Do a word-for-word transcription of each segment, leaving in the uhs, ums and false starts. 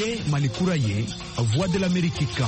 ye Malikura ye Voix de l'Amérique kan.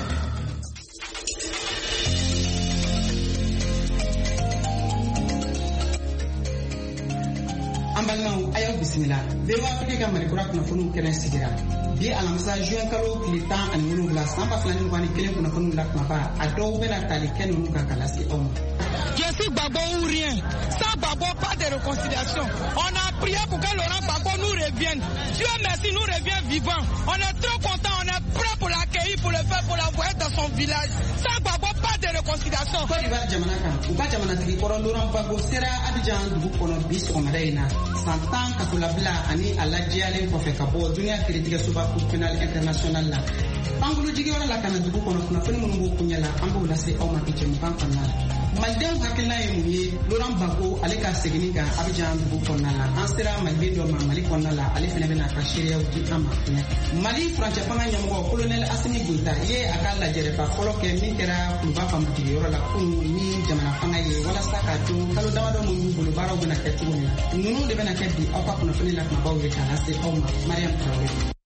Ambalnaw ayo bismillah bewa fike ga Malikura kuna funu kelen sigira bi alamsa juin kalo klitan an munu bla samba flani kwani kelen kuna funu la mapa ado bela tali ken nu ka kala si om. Je suis Gbagbo ou rien. Sans Gbagbo, pas de réconciliation. On a prié pour que Laurent Gbagbo nous revienne. Dieu merci, nous revient vivant. On est trop contents, on est prêt pour l'accueillir, pour le faire, pour l'envoyer dans son village. Sans Gbagbo, pas de réconciliation. Côte d'Ivoire Jamanaka, ou pas Jamanatiki, pour Laurent Gbagbo sera Abidjan du Kono bis au Madaina. Santan Katulabla, Ani Aladjiale, pour faire Kabo, Dunia Critique Suba pour pénal international là. Pangulu Jigiora la Kana du Kono, on a fait mon Kunyala, Ambo la Se Oma Pichemukan Kanala. Malden hakilina ye mun ye Laurent Gbagbo ale ka segin ka Abidjan dugu kɔnɔna la an sera Mali dɔ ma Mali kɔnɔna la ale fana bɛna ka seereyaw di an ma Mali furancɛ fanga ɲɛmɔgɔ colonel Assimi Goïta ye a ka lajɛrɛba fɔlɔ kɛ min kɛra Kuluba fanbatigiyɔrɔ la kunun ni jamana fanga ye walasa ka to kalo damadɔ minnu bolo baaraw bɛna kɛ cogo min na ninnu de bɛna kɛ bi aw ka kunnafoni la kumabaw ye k'a lase aw ma Mariam Traoré.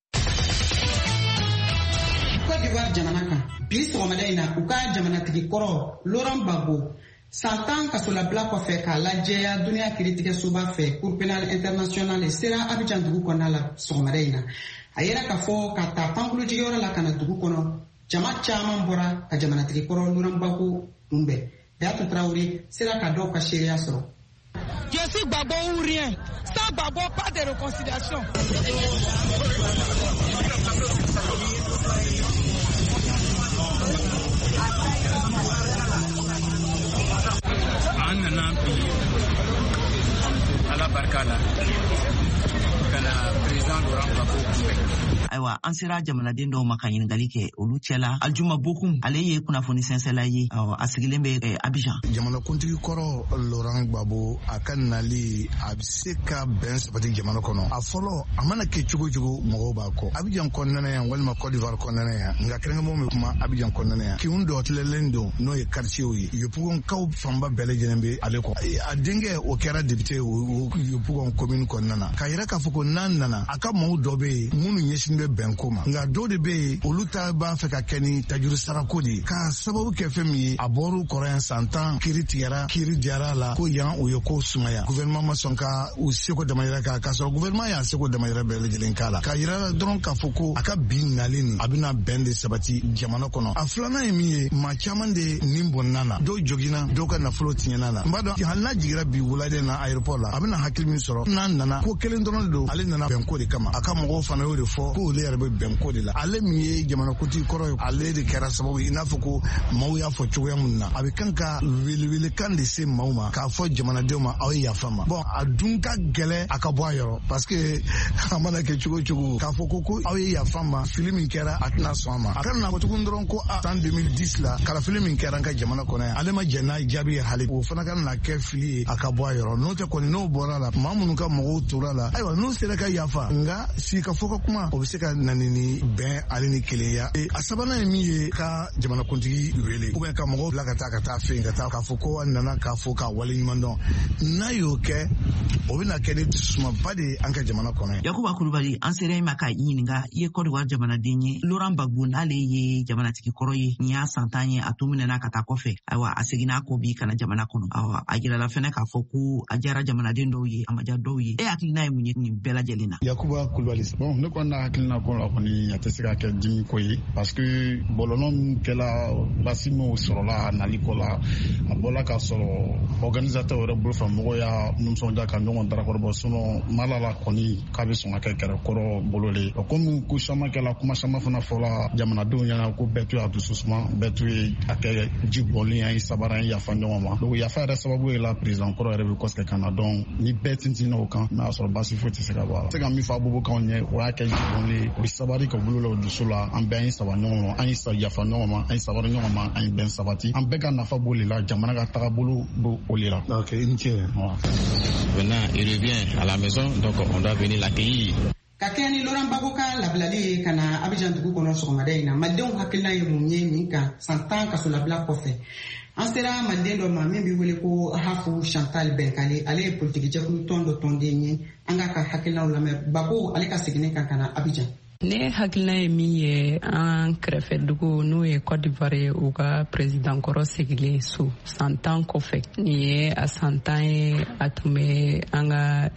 Côte d'Ivoire jamana kan bi sɔgɔmada in na u ka jamanatigi kɔrɔ Laurent Gbagbo santan kasolabila kɔfɛ k'a lajɛya duniya kiritigɛ soba fɛ Cour pénale internationale sera Abidjan dugu kɔnɔna la sɔgɔmada in na a yɛrɛ k'a fɔ ka taa pankulujigiyɔrɔ la ka na dugu kɔnɔ jama caman bɔra ka jamanatigi kɔrɔ Laurent Gbagbo kunbɛn Dayatu Traoré sera ka dɔw ka seereya sɔrɔ. Je suis Gbagbo ou rien. Sans Gbagbo, pas de réconciliation. An nana bi ala barika la kana président Laurent Gbagbo kunbɛn. Ayiwa an sera jamanaden dɔw ma ka ɲininkali kɛ olu cɛla Aljuma Bokum ale ye kunnafoni sɛnsɛla ye a sigilen bɛ Abidjan. Jamanakuntigi kɔrɔ Laurent Gbagbo a ka nali a bɛ se ka bɛn sabati jamana kɔnɔ a fɔlɔ a mana kɛ cogo cogo mɔgɔw b'a kɔ Abidjan kɔnɔna yan walima Côte d'Ivoire kɔnɔna yan nka kɛrɛnkɛmɔgɔw bɛ kuma Abidjan kɔnɔna yan kinw dɔ tilalen don n'o ye quartier ye Yopougonkaw fanba bɛɛ lajɛlen bɛ ale kɔ a denkɛ o kɛra député Yopougon commune kɔnɔna na k'a yira k'a fɔ ko n'an nana a ka maaw dɔ bɛ yen minnu ɲɛsin bɛ bɛnko ma nka dɔw de bɛ yen olu ta b'a fɛ ka kɛ ni tajuru sarako de ye k'a sababu kɛ fɛn min ye a bɔr'u kɔrɔ yan san tan kiiri tigɛra kiiri diyara la ko yan u ye ko sumaya gouvernement ma sɔn ka u seko damayira k'a k'a sɔrɔ gouvernement y'a seko damayira bɛɛ lajɛlen k'a la k'a yira dɔrɔn k'a fɔ ko a ka bi nali nin a bɛna bɛn de sabati jamana kɔnɔ a filanan ye min ye maa caman de nin bɔnna na dɔw jogina dɔw ka nafolo tiɲɛna na n b'a dɔn hali n'a jigira bi wuladen na aéroport la a bɛna hakili min sɔrɔ n'an nana ko kelen dɔrɔn don ale nana bɛnko de kama a ka mɔgɔw fana y'o de fɔ ko olu yɛrɛ bɛ bɛnko de la ale min ye jamanakuntigi kɔrɔ ye ale de kɛra sababu i n'a fɔ ko maaw y'a fɔ cogoya min na a bɛ kan ka welewelekan de se maaw ma k'a fɔ jamanadenw ma aw ye yafa ma bon a dun ka gɛlɛ a ka bɔ a yɔrɔ parce que a mana kɛ cogo cogo k'a fɔ ko ko aw ye yafa ma fili min kɛra a tɛna sɔn a ma a kana na fɔ tuguni dɔrɔn ko a san deux mille dix la kalafili min kɛra an ka jamana kɔnɔ yan ale ma jɛn n'a jaabi ye hali o fana ka na kɛ fili ye a ka bɔ a yɔrɔ n'o tɛ kɔni n'o bɔra la maa minnu ka mɔgɔw tora la ayiwa n'u sera ka yafa nka si ka fɔ ka kuma o bɛ se ka na ni bɛn ale ni kelenya a sabanan ye min ye ka jamanakuntigi wele ou bien ka mɔgɔw bila ka taa ka taa fɛn ka taa k'a fɔ ko a nana k'a fɔ k'a wale ɲuman dɔn n'a y'o kɛ o bɛna kɛ ni dusumaba de ye an ka jamana kɔnɔ. Yakuba Kulubali an sera i ma ka ɲininka i ye Côte d'Ivoire jamanaden ye Laurent Gbagbo n'ale ye jamanatigi kɔrɔ ye nin y'a san tan ye a to minɛna ka taa kɔfɛ ayiwa a seginna kɔ bi kana jamana kɔnɔ ayiwa a jirala fɛnɛ k'a fɔ ko a diyara jamanaden dɔw ye a ma diya dɔw ye e hakilina ye mun ye nin bɛɛ lajɛlen na. Yakuba Kulubali bon ne kɔni na hakilina ko la kɔni a tɛ se ka kɛ dimi ko ye parce que bɔlɔlɔ min kɛla basi min sɔrɔla a nali ko la a bɔla k'a sɔrɔ organisateur yɛrɛ bolo fɛ mɔgɔw y'a nisɔndiya ka ɲɔgɔn darakɔrɔ bɔ sinon mala la kɔni k'a bɛ sɔn ka kɛ kɛrɛkɔrɔ bolo le komi ko caman kɛla kuma caman fana fɔla jamanadenw ɲɛna ko bɛɛ to ye a dusu suma bɛɛ to ye a kɛ ji bɔlen an ye sabara an ye yafa ɲɔgɔn ma donc yafa yɛrɛ sababu ye la président kɔrɔ yɛrɛ bɛ kɔsegin ka na donc ni bɛɛ tintinna o kan n'a y'a sɔrɔ basi foyi tɛ se ka bɔ a la se ka min fɔ Abubukanw ɲɛ o y'a kɛ ji bɔnlen o ye sabari ka bolo la o dusu la an bɛɛ an ye saba ɲɔgɔn ma an ye yafa ɲɔgɔn ma an ye sabari ɲɔgɔn ma an ye bɛn sabati an bɛɛ ka nafa b'o de la jamana ka tagabolo b'o de la. Ok, une tienne. Maintenant il revient à la maison donc on doit venir l'accueillir. Ka kɛ ni Laurent Gbagbo ka labilali ye ka na Abidjan dugu kɔnɔ sɔgɔmada in na malidenw hakilina ye mun ye nin kan san tan kasolabila kɔfɛ an sera maliden dɔ ma min bɛ wele ko Hafu Chantal Benkale ale ye politiki jɛkulu tɔn dɔ tɔnden ye an ka ka hakilinaw lamɛn Gbagbo ale ka seginni kan ka na Abidjan. ne hakilina ye min ye an kɛrɛfɛ dugu n'o ye Côte d'Ivoire u ka président kɔrɔ segilen so san tan kɔfɛ nin ye a san tan ye a tun bɛ an ka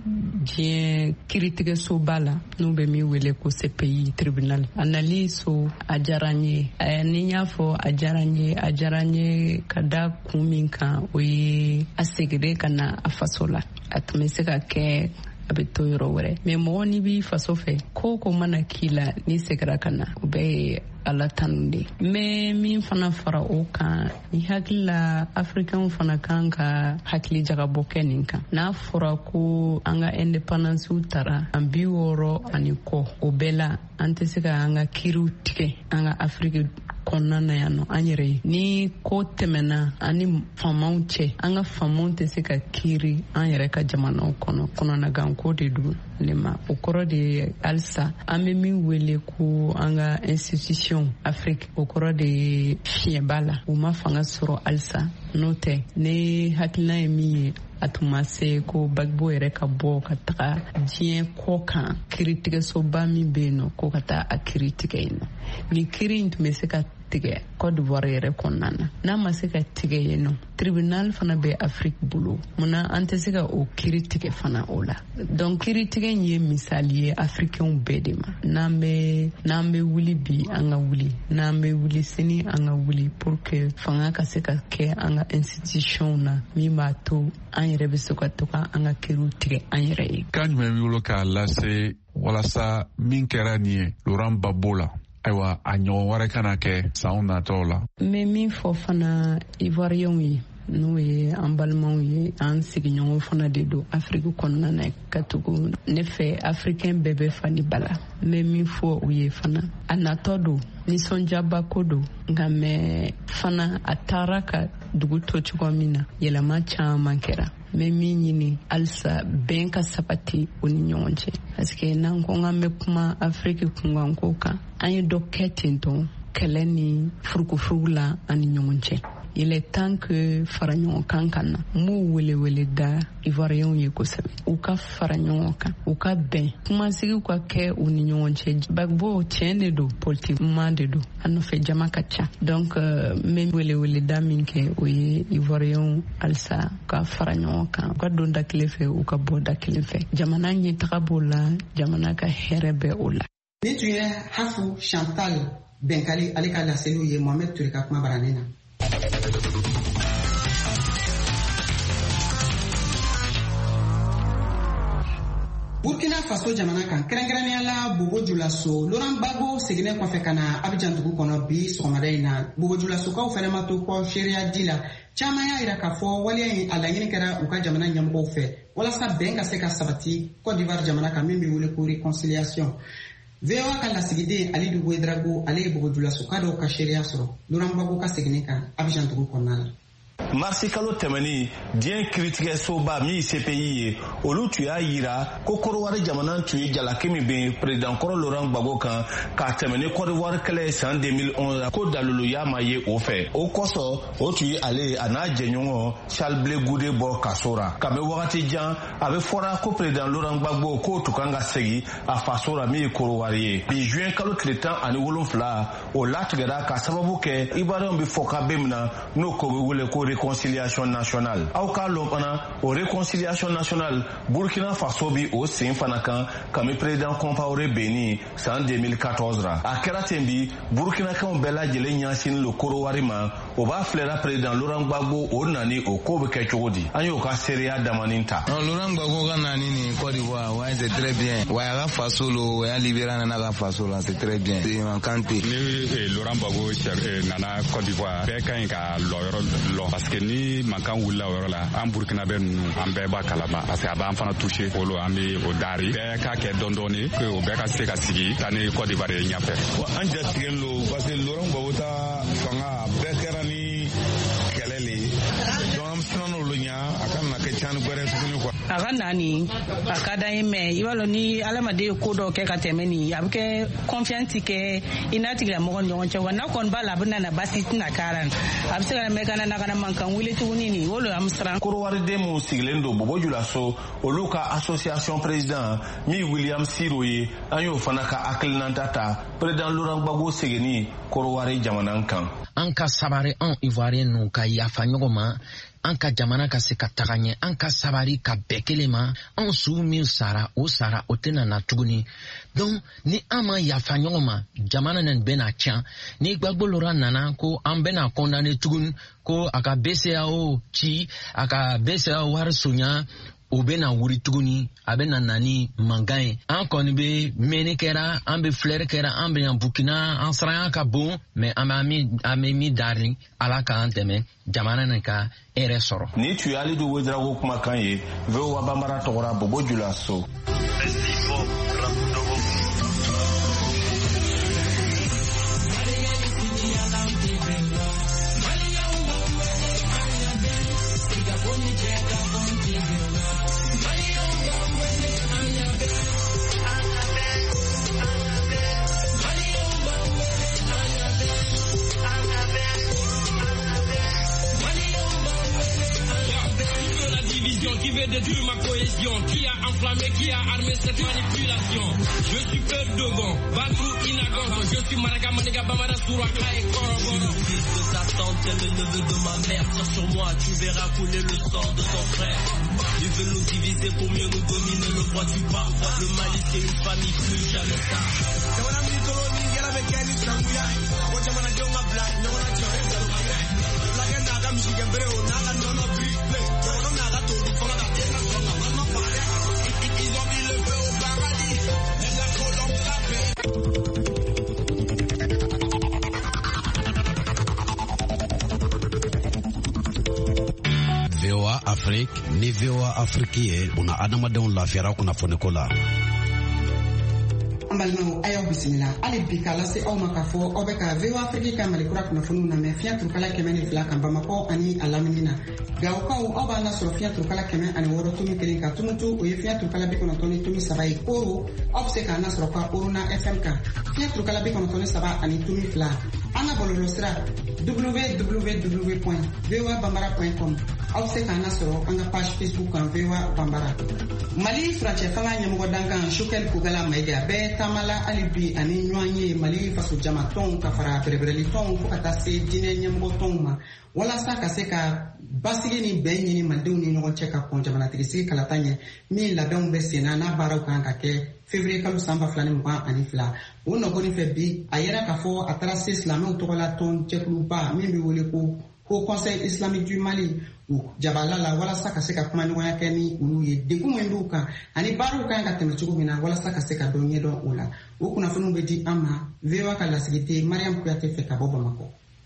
diɲɛ kiiritigɛsoba la n'u bɛ min wele ko C P I tribunal a nali so a diyara n ye ni n y'a fɔ a diyara n ye a diyara n ye ka da kun min kan o ye a seginnen ka na a faso la a tun bɛ se ka kɛ a bɛ to yɔrɔ wɛrɛ mɛ mɔgɔ ni b'i faso fɛ ko ko mana k'i la ni segira ka na o bɛɛ ye ala tanu de mɛ min fana fara o kan ni hakili la africain fana kan ka hakili jagabɔ kɛ nin kan n'a fɔra ko an ka independence tara an bi wɔɔrɔ ani kɔ o bɛɛ la an tɛ se ka an ka kiiriw tigɛ an ka afrique kɔnɔna na yan nɔ an yɛrɛ ye ni ko tɛmɛna ani faamaw cɛ an ka faamaw tɛ se ka kiiri an yɛrɛ ka jamanaw kɔnɔ kɔnɔnagan ko de do ne ma o kɔrɔ de ye halisa an bɛ min wele ko an ka institution afrique o kɔrɔ de ye fiɲɛba la u ma fanga sɔrɔ halisa n'o tɛ ne hakilina ye min ye a tun ma se ko Gbagbo yɛrɛ ka bɔ ka taga diɲɛ kɔ kan kiiritigɛsoba min bɛ yen nɔ ko ka taa a kiiri tigɛ yen nɔ ni kiiri in tun bɛ se ka tigɛ Côte d'Ivoire yɛrɛ kɔnɔna na n'a ma se ka tigɛ yen nɔ tribunal fana bɛ Afrique bolo munna an tɛ se ka o kiiri tigɛ fana o la donc kiiri tigɛ in ye misali ye africain bɛɛ de ma n'an bɛ n'an bɛ wuli bi an ka wuli n'an bɛ wuli sini an ka wuli pour que fanga ka se ka kɛ an ka institution na min b'a to an yɛrɛ bɛ se ka to ka an ka kiiriw tigɛ an yɛrɛ ye. Kan jumɛn b'i bolo k'a lase walasa min kɛra nin ye Laurent Gbagbo la ayiwa a ɲɔgɔn wɛrɛ kana kɛ sanw natɔw la. n bɛ min fɔ fana ivoiriyɛnw ye n'o ye an balimaw ye an sigiɲɔgɔnw fana de don afiriki kɔnɔna na ka tugu ne fɛ africain bɛɛ bɛ fani bala n bɛ min fɔ u ye fana a natɔ don nisɔndiyaba ko don nka mɛ fana a taara ka dugu to cogo min na yɛlɛma caman kɛra n bɛ min ɲini halisa bɛn ka sabati o ni ɲɔgɔn cɛ parce que n'an ko k'an bɛ kuma afiriki kunkanko kan an ye dɔ kɛ ten tɔ kɛlɛ ni furukufurugu la an ni ɲɔgɔn cɛ il est temps que fara ɲɔgɔn kan ka na n b'u welewele da ivoiriyɛnw ye kosɛbɛ u ka fara ɲɔgɔn kan u ka bɛn kumasigiw ka kɛ u ni ɲɔgɔn cɛ Gbagbo tiɲɛ de don politique man de don a nɔfɛ jama ka ca donc n bɛ welewele da min kɛ o ye ivoiriyɛnw halisa ka fara ɲɔgɔn kan u ka don da kelen fɛ u ka bɔ da kelen fɛ jamana ɲɛtaga b'o la jamana ka hɛrɛ bɛ o la. Ni tun ye Hafu Chantal Benkali ale ka laseliw ye Mohamed Ture ka kuma baranin na. Burkina Faso jamana kan kɛrɛnkɛrɛnnenya la Bobo Dioulasso Laurent Gbagbo seginnen kɔfɛ ka na Abidjan dugu kɔnɔ bi sɔgɔmada in na Bobo Dioulasokaw fɛnɛ ma to kɔ seereya di la caman y'a yira k'a fɔ waleya in a laɲini kɛra u ka jamana ɲɛmɔgɔw fɛ walasa bɛn ka se ka sabati Côte d'Ivoire jamana kan min bɛ wele ko réconciliation. V O A ka lasigiden Alidu Ouedraogo ale ye Bobo Dioulasso ka dɔw ka seereya sɔrɔ Laurent Gbagbo ka seginni kan Abidjan dugu kɔnɔna la. Marsi kalo tɛmɛni diɲɛ kiiritigɛsoba min C P I ye olu tun y'a yira ko Kɔdiwari jamana tun ye jalaki min bɛ président kɔrɔ Laurent Gbagbo kan k'a tɛmɛ ni Kɔdiwari kɛlɛ ye san deux mille onze ko daluluya ma ye o fɛ o kosɔn o tun ye ale a n'a jɛɲɔgɔn Charles Blé Goudé bɔ kaso la kabini wagati jan a bɛ fɔra ko président Laurent Gbagbo k'o tun kan ka segin a faso la min ye Kɔdiwari ye bi juin kalo tile tan ani wolonfila o latigɛra ka sababu kɛ Ivoiriyɛnw bɛ fɔ ka bɛ min na n'o ko bɛ wele ko réconciliation nationale aw k'a lɔn fana o réconciliation nationale Burkina Faso bi o sen fana kan kami président Compaoré Béni san deux mille quatorze ra a kɛra ten bi Burkinakɛnw bɛɛ lajɛlen ɲɛsin lo Kɔdiwari ma o b'a filɛra président Laurent Gbagbo o nani o ko bɛ kɛ cogo di an y'o ka seereya damanin ta. Laurent Gbagbo ka nani ni Côte d'Ivoire ouais c'est très bien ouais a ka faso lo ouais libéra nana ka faso la c'est très bien c'est man kante ni Laurent Gbagbo nana Côte d'Ivoire bɛɛ ka ɲi ka lɔ yɔrɔ lɔ parce que ni mankan wulila o yɔrɔ la an Burkina bɛ ninnu an bɛɛ b'a kalama parce que a b'an fana touché olu an bɛ o dari bɛɛ k'a kɛ dɔɔni dɔɔni que o bɛɛ ka se ka sigi taa ni Côte d'Ivoire ye ɲɛfɛ. an jatigɛlen lo parce que Laurent Gbagbo ta fanga bɛɛ kɛra ni kɛlɛ le donc an bɛ siran n'olu ɲɛ a kana na kɛ cani wɛrɛ tuguni quoi. aga nani akada ime ibalo ni alamade ko do ke ka temeni abke confiance ke inati la mo nyon chewa na kon bala bana na basi tina karan absega me kana na kana mankan wile tuni ni wolo amstran korowari demo siglendo bobo julaso oluka association président mi William Siroye ayo fanaka aklinantata président Laurent Gbagbo segeni korowari jamanan kan anka sabari an ivoirien nu ka yafa ɲɔgɔn an ka jamana ka se ka taga ɲɛ an ka sabari ka bɛɛ kelen ma an suw min sara o sara o tɛna na tuguni donc ni an ma yafa ɲɔgɔn ma jamana nin bɛna tiɲɛ ni Gbagbo Laurent nana ko an bɛna condamner tuguni ko a ka B C E A O ci a ka B C E A O wari sonya o bɛna wuri tuguni a bɛna nani mankan ye an kɔni bɛ mɛnni kɛra an bɛ filɛri kɛra an bɛ yan Burkina an saraya ka bon mais an bɛ an bɛ min dari ala k'an dɛmɛ jamana nin ka hɛrɛ sɔrɔ. ni tun ye Alidu Ouedraogo kumakan ye V O A Bambara tɔgɔra Bobo Julaso. Qui veut détruire ma cohésion, qui a enflammé, qui a armé cette manipulation. Je suis peur de bon, Batrou Inagogo, je suis Maraga Maniga Bamara Souraka et Koroboro. Le fils de ta tante et le neveu de ma mère, tire sur moi, tu verras couler le sang de ton frère. Ils veulent nous diviser pour mieux nous dominer, le droit du parfois, le mali c'est une famille plus jamais ça. V O A Afrique ni V O A Afrique ye una adamadenw lafiyara kunnafoni ko la. An balimaw a y'aw bisimila hali bi k'a lase aw ma k'a fɔ aw bɛ ka V O A Afrique ka malikura kunnafoniw lamɛn fiɲɛ turukala kɛmɛ ni fila kan Bamakɔ ani a lamini na Gawokaw aw b'a lasɔrɔ fiɲɛ turukala kɛmɛ ani wɔɔrɔ tumi kelen kan Tumutu o ye fiɲɛ turukala bi kɔnɔntɔn ni tumi saba ye Koro aw bɛ se k'a lasɔrɔ ka Oruna F M kan fiɲɛ turukala bi kɔnɔntɔn ni saba ani tumi fila an ka bɔlɔlɔsira w w w point v o a bambara point com aw bɛ se k'an lasɔrɔ an ka page Facebook kan V O A Bambara. Mali furancɛ fanga ɲɛmɔgɔ dankan Sukɛli Kogala Mayiga bɛɛ taamala hali bi ani ɲɔgɔn ye Mali faso jama tɔnw ka fara bɛrɛbɛrɛli tɔnw fo ka taa se diinɛ ɲɛmɔgɔ tɔnw ma walasa ka se ka basigi ni bɛn ɲini malidenw ni ɲɔgɔn cɛ ka kɔn jamanatigisi kalata ɲɛ min labɛnw bɛ sen na n'a baaraw kan ka kɛ février kalo san ba fila ni mugan ani fila o nɔgɔnin fɛ bi a yɛrɛ k'a fɔ a taara se silamɛw tɔgɔla tɔn jɛkuluba min bɛ wele ko Haut Conseil Islamique du Mali u jabala la walasa ka se ka kuma ɲɔgɔnya kɛ ni olu ye degun min b'u kan ani baaraw kan ka tɛmɛ cogo min na walasa ka se ka dɔ ɲɛdɔn o la o kunnafoniw bɛ di an ma V O A ka lasigiden Mariam Kuyate fɛ ka bɔ Bamakɔ.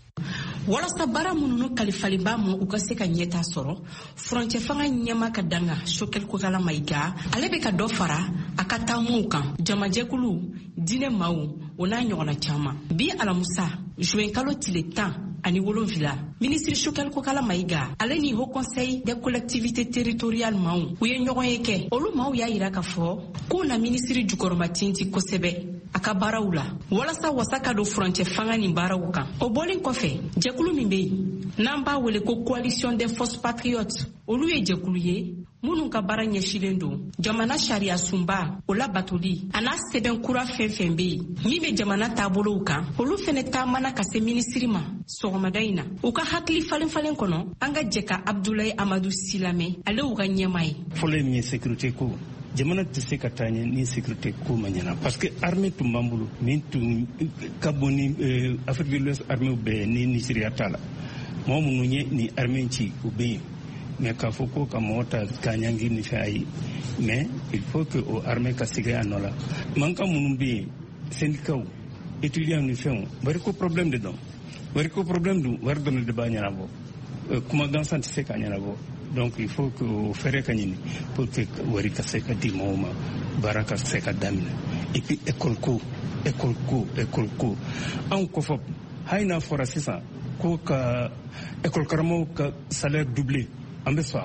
walasa baara minnu kalifalenba ma u ka se ka ɲɛta sɔrɔ furancɛ fanga ɲɛma ka danga Sukɛli Kogala Mayiga ale bɛ ka dɔ fara a ka taamuw kan jamajɛkulu diinɛ maaw o n'a ɲɔgɔnna caman bi alamusa juin kalo tile tan ani wolonfila ministre Sukɛli Kogala Mayiga ale ni Haut Conseil des collectivités territoriales maaw u ye ɲɔgɔn ye kɛ olu maaw y'a yira k'a fɔ k'u na ministre jukɔrɔma tinti kosɛbɛ a ka baaraw la walasa wasa ka don furancɛ fanga ni baaraw kan o bɔlen kɔfɛ jɛkulu min bɛ yen n'an b'a wele ko coalition des forces patriotes olu ye jɛkulu ye minnu ka baara ɲɛsilen don jamana sariya sunba o labatoli a n'a sɛbɛn kura fɛn fɛn bɛ yen min bɛ jamana taabolow kan olu fɛnɛ taamana ka se minisiri ma sɔgɔmada in na u ka hakili falen falen kɔnɔ an ka jɛ ka Abdulaye Amadu Si lamɛn ale y'u ka ɲɛmaa ye. fɔlɔ ye min ye sécurité ko jamana tɛ se ka taa ɲɛ ni sécurité ko ma ɲɛna parce que armée tun b'an bolo min tun ka bon ni Afrique de l'Ouest armée bɛɛ ni Nigéria ta la mɔgɔ minnu ye ni armée ci u bɛ yen mais k'a fɔ ko ka mɔgɔ ta k'a ɲangi ni fɛn ayi mais il faut que o armée ka segin a nɔ la mankan minnu bɛ yen syndicats étudiants ni fɛnw wari ko problème de dɔn wari ko problème dun wari dɔrɔn de b'a ɲɛnabɔ kuma gansan tɛ se k'a ɲɛnabɔ donc il faut que o fɛrɛ ka ɲini pour que wari ka se ka di mɔgɔw ma baara ka se ka daminɛ et puis école ko école ko école ko anw kɔfɛ hali n'a fɔra sisan ko ka école karamɔgɔw ka salaire doublé an bɛ sɔn a ma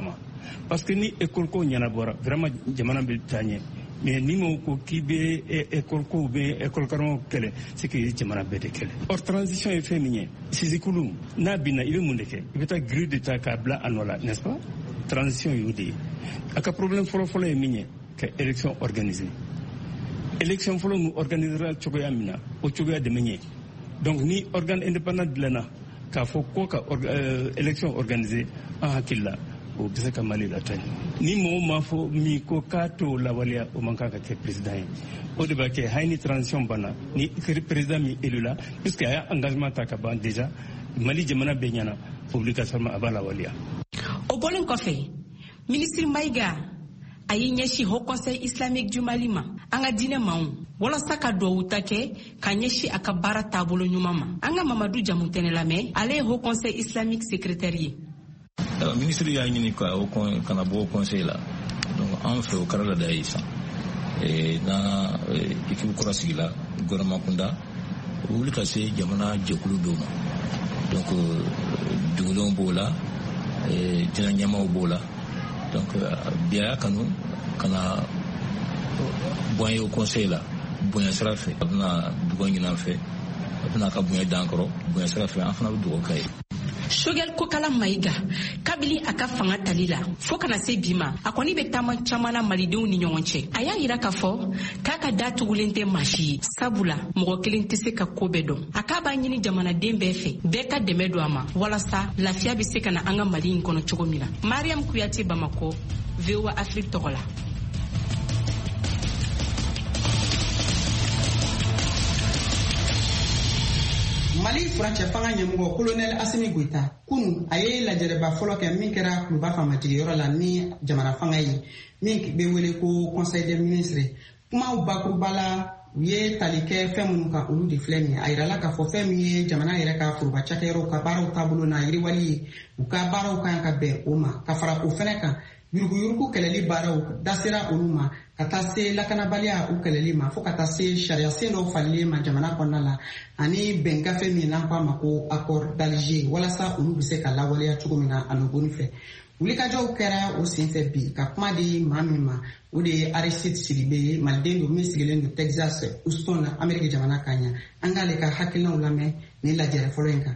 parce que ni école ko ɲanabɔra vraiment jamana bɛ taa ɲɛ mais ni mo ko k'i bɛ école ko bɛ école karamɔgɔ kɛlɛ c'est que jamana bɛɛ de kɛlɛ. Or transition ye fɛn min ye sisikulu n'a binna i bɛ mun de kɛ i bɛ taa grille de ta k'a bila a nɔ la n'est-ce pas transition y'o de ye a ka problème fɔlɔ-fɔlɔ ye min ye ka élection organiser élection fɔlɔ mu organisera cogoya min na o cogoya de man ɲɛ donc ni organe indépendant dilanna k'a fɔ ko ka euh, élection organiser an hakili la o bɛ se ka Mali lata ni mɔgɔ m'a fɔ min ko k'a to lawaleya o man kan ka kɛ président ye o de b'a kɛ hali ni transition banna ni président min élu la puisque a y'a engagement ta ka ban déjà Mali jamana bɛɛ ɲɛna obligatoirement a b'a lawaleya. O bɔlen kɔfɛ ministre Maïga a ye ɲɛsin Haut Conseil islamique du Mali ma an ka diinɛ maaw walasa ka duwawu ta kɛ ka ɲɛsin a ka baara taabolo ɲuman ma an ka Mamadu Jamutɛnɛ lamɛn ale ye Haut Conseil islamique secrétaire ye. Ministre y'a ɲini ka kana bɔ conseil la donc an fɛ o kɛra laada ye sisan na équipe kura sigila gouvernement kunda o wuli ka se jamana jɛkulu dɔw ma donc dugulenw b'o la diinɛ ɲɛmaaw b'o la donc biya kanu kana bɔn ye o conseil la bonya sira fɛ a bɛna dugawu ɲini an fɛ a bɛna ka bonya d'an kɔrɔ bonya sira fɛ an fana bɛ dugawu k'a ye. Shogel Kokala Maïga kabili a ka fanga tali la fo kana se bi ma a kɔni bɛ taama caman na malidenw ni ɲɔgɔn cɛ a y'a yira k'a fɔ k'a ka da tugulen tɛ maa si ye sabula mɔgɔ kelen tɛ se ka ko bɛɛ dɔn a k'a b'a ɲini jamanaden bɛɛ fɛ bɛɛ ka dɛmɛ don a ma walasa lafiya bɛ se ka na an ka Mali in kɔnɔ cogo min na. Mariam Kuyate, Bamako, V O A Afrique tɔgɔ la. Mali furancɛ fanga ɲɛmɔgɔ colonel Assimi Goïta kunu a ye lajɛrɛba fɔlɔ kɛ min kɛra kuluba faamatigiyɔrɔ la ni jamana fanga ye min bɛ wele ko conseil des ministres kumaw bakuruba la u ye tali kɛ fɛn minnu kan olu de filɛ nin ye a yirala k'a fɔ fɛn min ye jamana yɛrɛ ka foroba cakɛyɔrɔw ka baaraw taabolo n'a yiriwali ye u ka baaraw kan ka bɛn o ma ka fara o fɛnɛ kan yuruguyurugu kɛlɛli baaraw da sera olu ma ka taa se lakanabaliya u kɛlɛli ma fo ka taa se sariya sen dɔw falilen ma jamana kɔnɔna la ani bɛn gafe min n'an k'a ma ko accord d'Alger walasa olu bɛ se ka lawaleya cogo min na a nɔgɔni fɛ wulikajɔw kɛra o senfɛ bi ka kuma di maa min ma o de ye Aristide Sidibe ye maliden don min sigilen don Texas Houston na Amérique jamana kan ɲa an k'ale ka hakilinaw lamɛn ni lajɛrɛ fɔlɔ in kan.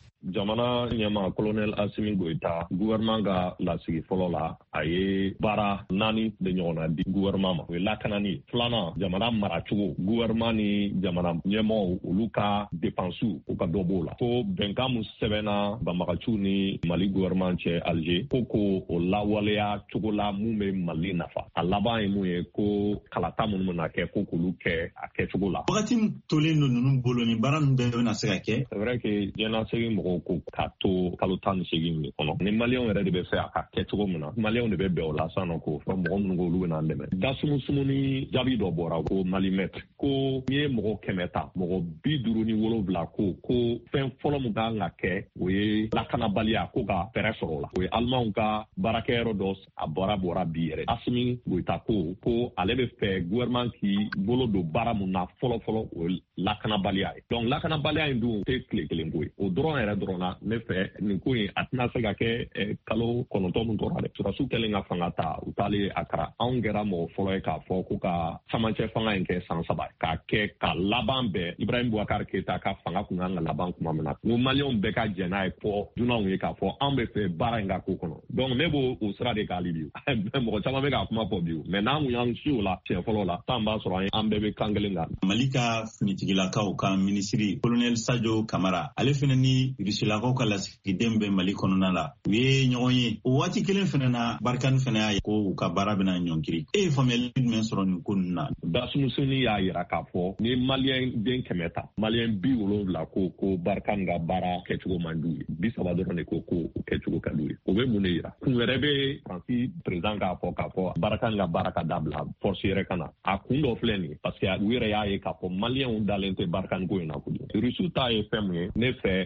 Jamana ɲɛma colonel Assimi Goïta gouvernement ka lasigi fɔlɔ la a ye baara naani de ɲɔgɔn na di gouvernement ma o ye lakanani filanan jamana maracogo gouvernement ni jamana ɲɛmɔgɔw olu ka dépenses u ka dɔ b'o la fo bɛnkan min sɛbɛnna banbagaciw ni Mali gouvernement cɛ Alger ko ko o lawaleya cogo la mun bɛ Mali nafa a laban ye mun ye ko kalata minnu bɛna kɛ ko k'olu kɛ a kɛcogo la. Wagati min tolen don ninnu bolo ni baara ninnu bɛɛ bɛna se ka kɛ. C'est vrai que diɲɛlatigɛ mɔgɔw ko k'a to kalo tan ni seegin min kɔnɔ ni maliyɛnw yɛrɛ de bɛ fɛ a ka kɛ cogo min na maliyɛnw de bɛ bɛn o la sisan nɔ ko fɔ mɔgɔ minnu ko olu bɛna an dɛmɛ dasumusumu ni jaabi dɔ bɔra ko malimètre ko n'i ye mɔgɔ kɛmɛ ta mɔgɔ bi duuru ni wolonwula ko ko fɛn fɔlɔ min kan ka kɛ o ye lakanabaliya ko ka fɛɛrɛ sɔrɔ o la o ye alimanw ka baarakɛyɔrɔ dɔ a bɔra bɔra bi yɛrɛ Assimi Goïta ko ko ale bɛ fɛ gouvernement k'i bolo don baara mun na fɔlɔ fɔlɔ o ye lakanabaliya ye donc lakanabaliya in dun tɛ tile kelen ko ye o dɔrɔn yɛrɛ dɔrɔn na ne fɛ nin ko in a tɛna se ka kɛ kalo kɔnɔntɔn min tora dɛ surasiw kɛlen ka fanga ta u taalen Akara anw kɛra mɔgɔ fɔlɔ ye k'a fɔ ko ka camancɛ fanga in kɛ san saba k'a kɛ ka laban bɛɛ Ibrahim Boubacar Keita ka fanga kun kan ka laban kuma min na n ko maliyɛnw bɛɛ ka jɛn n'a ye fɔ dunanw ye k'a fɔ anw bɛ fɛ baara in ka ko kɔnɔ donc ne b'o o sira de k'ale bi mɔgɔ caman bɛ k'a kuma fɔ bi mais n'an kun y'an si o la tiɲɛ fɔlɔ la tan b'a sɔrɔ an bɛɛ bɛ kan kelen kan. Mali ka finitigilakaw ka minisiri colonel Sadio Kamara ale fana ni rusilakaw ka lasigiden bɛ Mali kɔnɔna la u ye ɲɔgɔn ye o waati kelen fana na Barkani fana y'a ye ko u ka baara bɛna ɲɔnkiri e ye faamuyali jumɛn sɔrɔ nin ko ninnu na. Dasumusunni y'a yira k'a fɔ ni maliyɛn den kɛmɛ ta maliyɛn bi wolonwula ko ko Barkani ka baara kɛcogo man d'u ye bi saba dɔrɔn de ko ko o kɛcogo ka d'u ye o bɛ mun de yira kun wɛrɛ bɛ Faransi président k'a fɔ k'a fɔ Barkani ka baara ka dabila force yɛrɛ ka na a kun dɔ filɛ nin ye parce que u yɛrɛ y'a ye k'a fɔ maliyɛnw dalen tɛ Barkani ko in na kojugu Rusiw ta ye fɛn mun ye ne fɛ k'a fɔ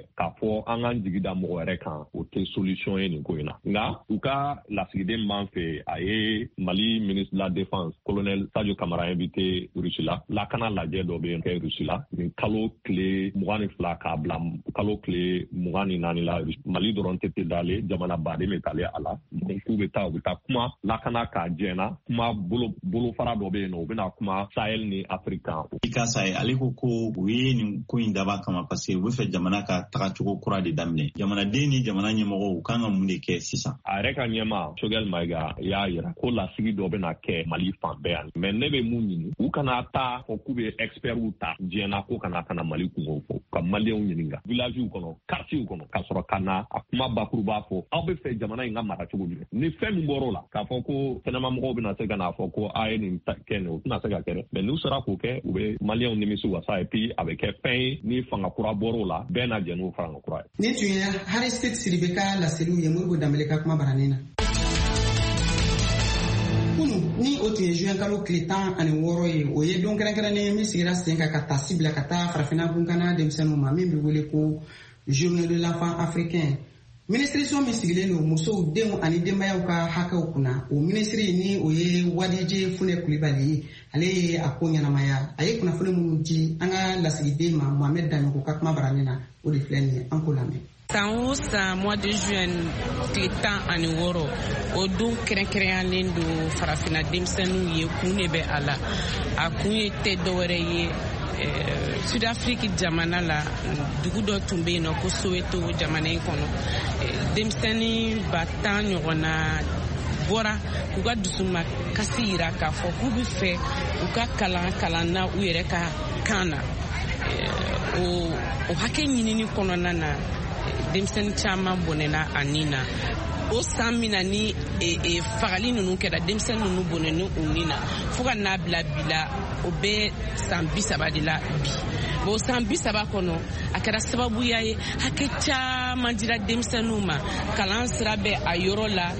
fɔ an k'an jigi da mɔgɔ wɛrɛ kan o tɛ solution ye nin ko in na nka u ka lasigiden m'an fɛ a ye Mali ministre de la défense colonel Sadio Kamara invité Russie la lakana lajɛ dɔ bɛ kɛ Russie la nin kalo tile mugan ni fila k'a bila kalo tile mugan ni naani la Mali dɔrɔn tɛ tɛ dale jamana baden bɛ tale a la donc k'u bɛ taa u bɛ taa kuma lakana k'a jɛna kuma bolo bolofara dɔ bɛ yen nɔ u bɛna kuma Sahel ni Afrique kan. I ka sa ye ale ko ko u ye nin ko in daba kama parce que u bɛ fɛ jamana ka tagacogo kura de daminɛ jamanaden ni jamana ɲɛmɔgɔw u kan ka mun de kɛ sisan. A yɛrɛ ka ɲɛma Choguel Maïga y'a yira ko lasigi dɔ bɛna kɛ Mali fan bɛɛ yan mais ne bɛ mun ɲini u kana taa fɔ k'u bɛ experts ta diɲɛna ko kana kana Mali kungo fɔ ka maliyɛnw ɲininka villagew kɔnɔ quartiers kɔnɔ ka sɔrɔ ka na a kuma bakuruba fɔ aw bɛ fɛ jamana in ka mara cogo jumɛn ni fɛn min bɔr'o la k'a fɔ ko kɛnɛmamɔgɔw bɛna se ka n'a fɔ ko a ye nin kɛ nin o tɛna se ka kɛ dɛ mais n'u sera k'o kɛ u bɛ maliyɛnw nimisi wasa et puis a bɛ kɛ fɛn ye ni fanga kura bɔr'o la bɛɛ na jɛ n'o fanga kura ye. Ni tun ye Aristide Sidibe ka laseliw ye Modibo Dembele ka kuma baranin na. Kunu ni o tun ye juin kalo tile tan ani wɔɔrɔ ye o ye don kɛrɛnkɛrɛnnen min sigira sen kan ka taa sibila ka taa farafinna kunkana denmisɛnninw ma min bɛ wele ko journée de l'enfant africain. Ministration min sigilen don musow denw ani denbayaw ka hakɛw kunna o ministri ni o ye Wadije Fune Kulibali ye ale ye a ko ɲɛnamaya a ye kunnafoni minnu di an ka lasigiden ma Mohamed Danyogo ka kuma baranin na o de filɛ nin ye an ko lamɛn. San o san mois de juin tile tan ani wɔɔrɔ o don kɛrɛnkɛrɛnyalen don farafinna denmisɛnninw ye kun de bɛ a la a kun ye tɛ dɔwɛrɛ ye Sud Afrique jamana la dugu dɔ tun bɛ yen nɔ ko Soweto jamana in kɔnɔ denmisɛnnin ba tan ɲɔgɔnna bɔra k'u ka dusuma kasi yira k'a fɔ k'u bɛ fɛ u ka kalan kalan na u yɛrɛ ka kan na o o hakɛ ɲinini kɔnɔna na denmisɛnnin caman bɔnɛna a nin na o san min na ni fagali ninnu kɛra denmisɛnnin ninnu bɔnɛna u nin na fo ka n'a bila bi la o bɛ san bi saba de la bi o san bi saba kɔnɔ a kɛra sababuya ye hakɛ caman dira denmisɛnninw ma kalan sira bɛ a yɔrɔ la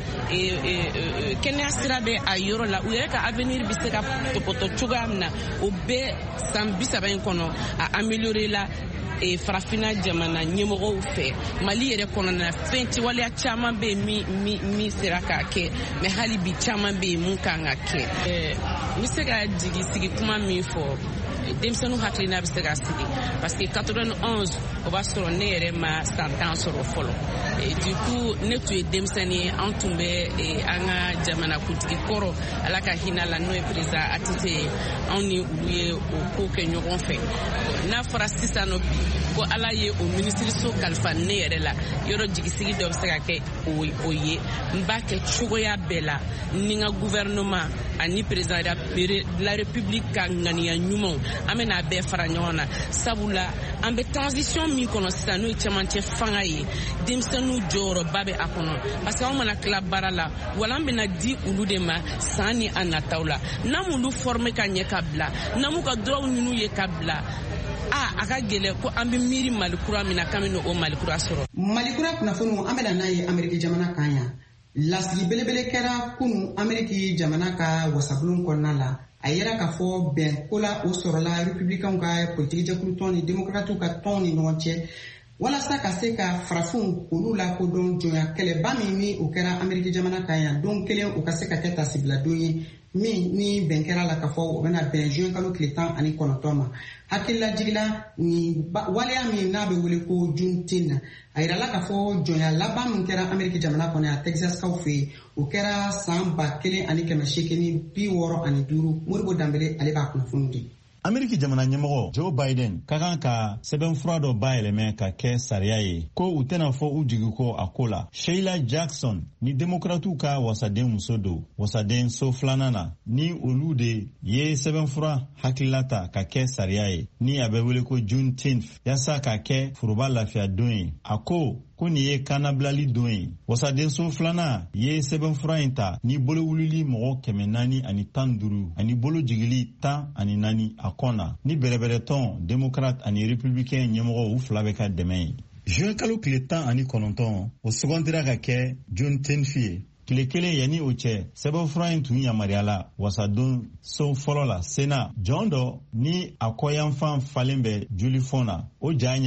kɛnɛya sira bɛ a yɔrɔ la u yɛrɛ ka avenir bɛ se ka tɔpɔtɔ cogoya min na o bɛ san bi saba in kɔnɔ a amélioré la e farafina jamana ɲɛmɔgɔw fɛ Mali yɛrɛ kɔnɔna fɛn tiwaleya caman bɛ yen min sera k'a kɛ mais hali bi caman bɛ yen mun kan ka kɛ n bɛ se ka jigi sigi kuma min fɔ denmisɛnninw hakilina bɛ se ka sigi parce que quatre-vingt-onze o b'a sɔrɔ ne yɛrɛ ma san tan sɔrɔ fɔlɔ du coup ne tun ye denmisɛnnin ye an tun bɛ an ka jamana kuntigi kɔrɔ ala ka hinɛ la n'o ye président Atite ye anw ni olu ye o ko kɛ ɲɔgɔn fɛ n'a fɔra sisan nɔ bi ko ala ye o minisiriso kalifa ne yɛrɛ la yɔrɔ jigisigi dɔ bɛ se ka kɛ o ye n b'a kɛ cogoya bɛɛ la ni n ka gouvernement ani président de la république ka ŋaniya ɲumanw an bɛna bɛɛ fara ɲɔgɔn na sabula an bɛ transition min kɔnɔ sisan n'o ye cɛmancɛ fanga ye denmisɛnninw jɔyɔrɔba bɛ a kɔnɔ parce que anw mana tila baara la wala an bɛna di olu de ma san ni a nataw la n'an m'olu former ka ɲɛ ka bila n'an m'u ka droit ɲini u ye ka bila a a ka gɛlɛ ko an bɛ miiri Mali kura min na k'an bɛ o Mali kura sɔrɔ. Mali kura kunnafoniw an bɛna n'a ye Ameriki jamana kan yan lasigi belebele kɛra kunu Ameriki jamana ka wasabulon kɔnɔna la a yɛrɛ k'a fɔ bɛn ko la o sɔrɔla républicains ka politique jɛkulu tɔn ni démocrates ka tɔn ni ɲɔgɔn cɛ walasa ka se ka farafinw olu la kodɔn jɔnya kɛlɛba min ni o kɛra Ameriki jamana kan yan don kelen o ka se ka kɛ tasibiladon ye min ni bɛn kɛra la k'a fɔ o bɛna bɛn juin kalo tile tan ani kɔnɔntɔn ma hakililajigila ni waleya min n'a bɛ wele ko Juneteenth na a yirala k'a fɔ jɔnya laban min kɛra Ameriki jamana kɔnɔ a Texaskaw fɛ yen o kɛra san ba kelen ani kɛmɛ seegin ni bi wɔɔrɔ ani duuru Modibo Dembele ale b'a kunnafoni di. Ameriki jamana ɲɛmɔgɔ Joe Biden ka kan ka sɛbɛnfura dɔ bayɛlɛmɛ ka kɛ sariya ye ko u tɛna fɔ u jigi kɔ a ko la. Sheila Jackson ni demokratiw ka wasaden muso don wasaden so filanan na ni olu de ye sɛbɛnfura hakilila ta ka kɛ sariya ye ni a bɛ wele ko Juneteenth yasa ka kɛ foroba lafiya don ye. A ko ko nin ye kannabilali don ye. Wasadenso filanan ye sɛbɛnfura in ta ni bolo wulili mɔgɔ kɛmɛ naani ani tan duuru ani bolo jigili tan ani naani a kɔnna ni bɛrɛbɛrɛ tɔn démocrate ani républicain ɲɛmɔgɔ u fila bɛ ka dɛmɛ ye. Juin kalo tile tan ani kɔnɔntɔn o sugandira ka kɛ Juneteenth ye. Tile kelen yanni o cɛ sɛbɛnfura in tun yamaruyala wasadon so fɔlɔ la Sena jɔn dɔ ni a kɔyanfan falen bɛ jolifɔn na o ja ɲɛma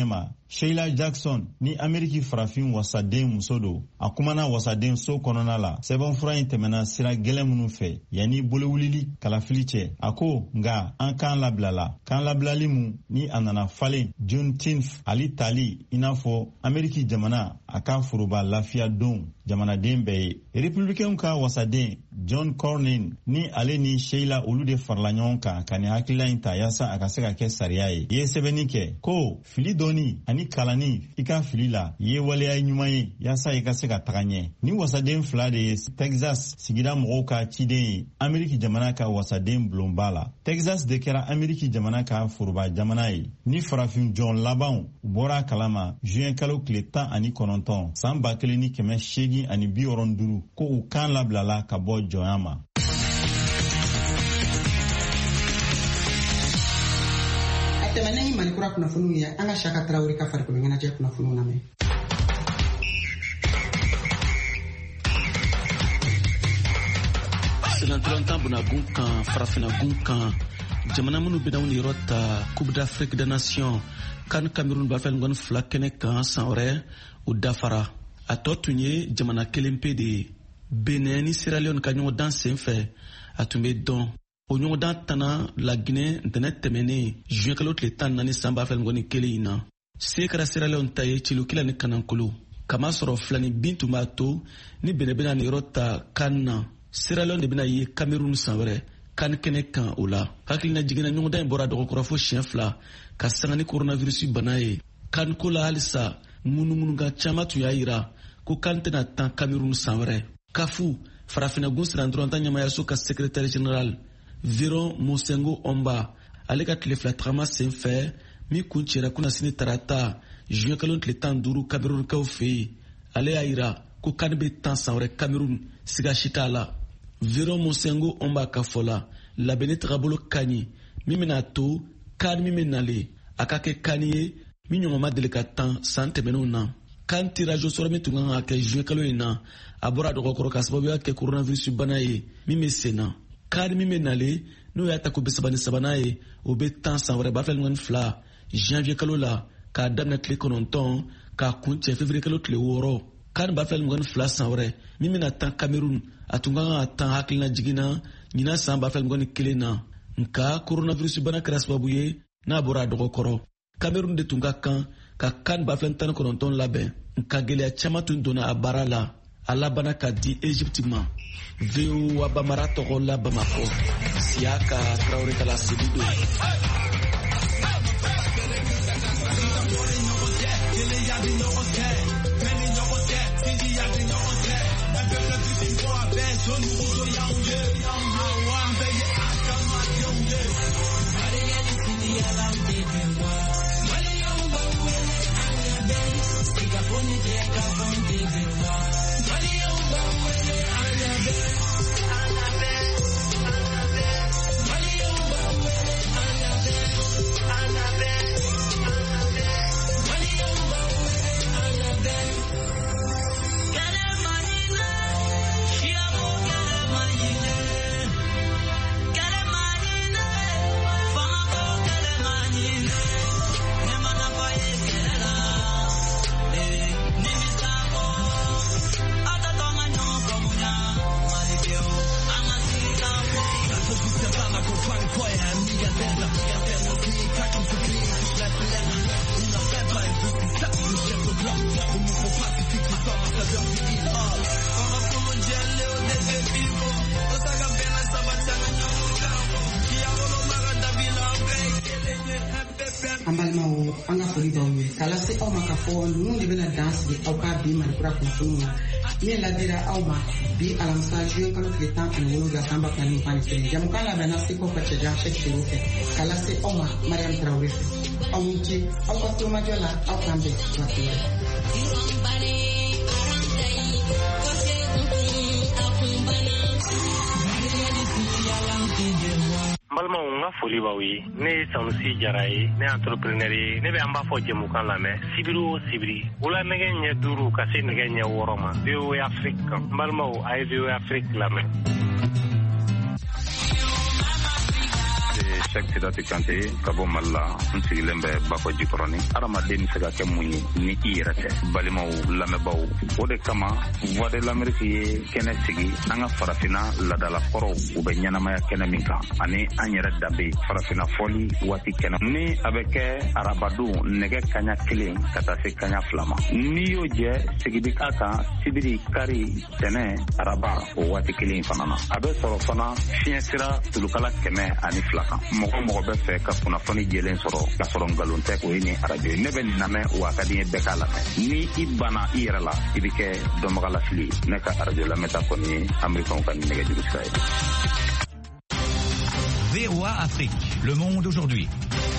Sheila Jackson ni Ameriki farafin wasaden muso do. A kumana wasaden so kɔnɔna la. Sɛbɛnfura in tɛmɛna sira gɛlɛn minnu fɛ yanni bolowulili kalafili cɛ. A ko nga an kan labilala. Kan labilali mu ni a nana falen Juneteenth ali tali i n'a fɔ Ameriki jamana a ka foroba lafiya don jamanaden bɛɛ ye. Républicain ka wasaden John Cornyn ni ale ni Sheila olu de farala ɲɔgɔn kan ka ni hakilila in ta yasa a ka se ka kɛ sariya ye. I ye sɛbɛnni kɛ ko fili dɔɔni ani kalani i ka fili la i ye waleya ɲuman ye yasa i ka se ka taga ɲɛ. Ni wasaden fila de ye Texas sigida mɔgɔw ka ciden ye Ameriki jamana ka wasaden bulonba la. Texas de kɛra Ameriki jamana ka foroba jamana ye. Ni farafin jɔn labanw bɔra kalama juin kalo tile tan ani kɔnɔntɔn san ba kelen ni kɛmɛ seegin ani bi wɔɔrɔ duuru ko u kan labilala ka bɔ jɔnya ma. Tɛmɛnen ni Mali kura kunnafoniw ye an ka Saka Tarawele ka farikolo ɲɛnajɛ kunnafoniw lamɛn. Silantolantan bonagun kan farafinagun kan jamana minnu bɛna ni yɔrɔ ta Coupe d'Afrique des Nations kan Cameroun b'a fɛ ŋɔni fila kɛnɛ kan san wɛrɛ u dafara. A tɔ tun ye jamana kelen pe de ye. Benin ni Sierra Leone ka ɲɔgɔn dan sen fɛ a tun bɛ dɔn. O ɲɔgɔndan tana la Guinée ntɛnɛ tɛmɛnen juin kalo tile tan naani san b'a fɛ ŋɔni kelen in na. Se kɛra Sierra Leone ta ye Cilukila ni Kanankolo. Kama sɔrɔ filani bin tun b'a to ni Benin bɛna ni yɔrɔ ta kan na. Sierra Leone de bɛna ye Cameroun san wɛrɛ kan kɛnɛ kan o la. Hakilina jiginna ɲɔgɔndan in bɔra dɔgɔkɔrɔ fo siɲɛ fila ka sanga ni coronavirus bana ye. Kan ko la halisa munumunukan caman tun y'a yira ko kan tɛna tan Cameroun san wɛrɛ. Kafu farafinagun sirantolantan ɲɛmayaso ka secrétaire général Viron Mosengo Omba ale ka tile fila tagama sen fɛ min kun cɛra kunna sini tarata juin kalo tile tan duuru Camerounkaw fɛ yen. Ale y'a yira ko kan bɛ tan san wɛrɛ Cameroun siga si t'a la. Viron Mosengo Omba ka fɔ la labɛnni tagabolo ka ɲi min bɛna to kan min bɛ nalen a ka kɛ kan ye min ɲɔgɔn ma deli ka tan san tɛmɛnenw na. Kan tirage au sort min tun kan ka kɛ juin kalo in na a bɔra dɔgɔkɔrɔ ka sababuya kɛ coronavirus bana ye min bɛ sen na. Kan min bɛ nalen n'o y'a ta ko bɛ saba ni sabanan ye o bɛ tan san wɛrɛ b'a fɛ ŋɔni fila janvier kalo la k'a daminɛ tile kɔnɔntɔn k'a kun cɛ février kalo tile wɔɔrɔ. Kan b'a fɛ ŋɔni fila san wɛrɛ min bɛna tan Cameroun a tun kan ka tan hakilina jiginna ɲinan san b'a fɛ ŋɔni kelen na. Nka coronavirus bana kɛra sababu ye n'a bɔra a dɔgɔkɔrɔ. Cameroun de tun ka kan ka kan b'a fɛ tan ni kɔnɔntɔn labɛn nka gɛlɛya caman tun donna a baara la. A labana ka di Egypte ma. V O A Bamara tɔgɔ la Bamako. Siaka Traoré Kala Sidido. An balimaw an ka foli b'aw ye k'a lase aw ma k'a fɔ ninnu de bɛna dan sigi aw ka bi Malikura kunnafoniw na min ladira aw ma bi alamisa juin kalo tile tan ani wolonwula san ba fila ni mugan ni kelen. Jamukan labɛnna Seko ka cɛjan Sɛki Sero fɛ k'a lase aw ma Mariam Tarawele fɛ. Aw ni ce aw ka tulomajɔ la aw k'an bɛn waati wɛrɛ. Balimaw n ka foli b'aw ye ne ye Sanusi Jara ye ne ye entrepreneur ye ne bɛ an b'a fɔ jɛmukan lamɛn sibiri o sibiri wula nɛgɛ ɲɛ duuru ka se nɛgɛ ɲɛ wɔɔrɔ ma V O A Afrique kan n balimaw a ye V O A Afrique lamɛn. Cheikh Sidati Kante ka bɔ Mali la n sigilen bɛ Bafɔ Jikɔrɔni. Adamaden bɛ se ka kɛ mun ye ni i yɛrɛ tɛ. Balimaw lamɛnbaaw, o de kama Voix de l'Amérique ye kɛnɛ sigi an ka farafinna ladalakɔrɔw u bɛ ɲɛnamaya kɛnɛ min kan ani an yɛrɛ danbe farafinna fɔli waati kɛnɛ. Ni a bɛ kɛ arabadon nɛgɛ kaɲa kelen ka taa se kaɲa fila ma. N'i y'o jɛ sigidi k'a kan sibiri kari tɛnɛ araba o waati kelen fana na. A bɛ sɔrɔ fana fiɲɛ sira tulukala kɛmɛ ani fila kan. Mɔgɔ mɔgɔ bɛ fɛ ka kunnafoni jɛlen sɔrɔ ka sɔrɔ nkalon tɛ o ye nin arajo ye. Ne bɛ nin lamɛn wa a ka di n ye bɛɛ k'a lamɛn. Ni i banna i yɛrɛ la i bɛ kɛ dɔnbagalafili ye. Ne ka arajo lamɛnta kɔni ye Americains ka nɛgɛjuru sira ye. V O A Afrique, le monde aujourd'hui.